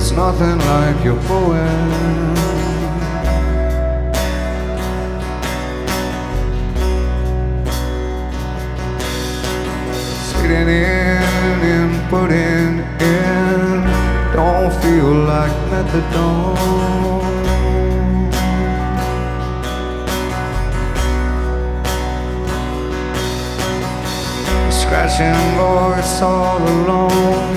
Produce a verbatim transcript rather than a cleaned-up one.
It's nothing like your poem. Sitting in and putting in don't feel like methadone. Scratching voice all alone,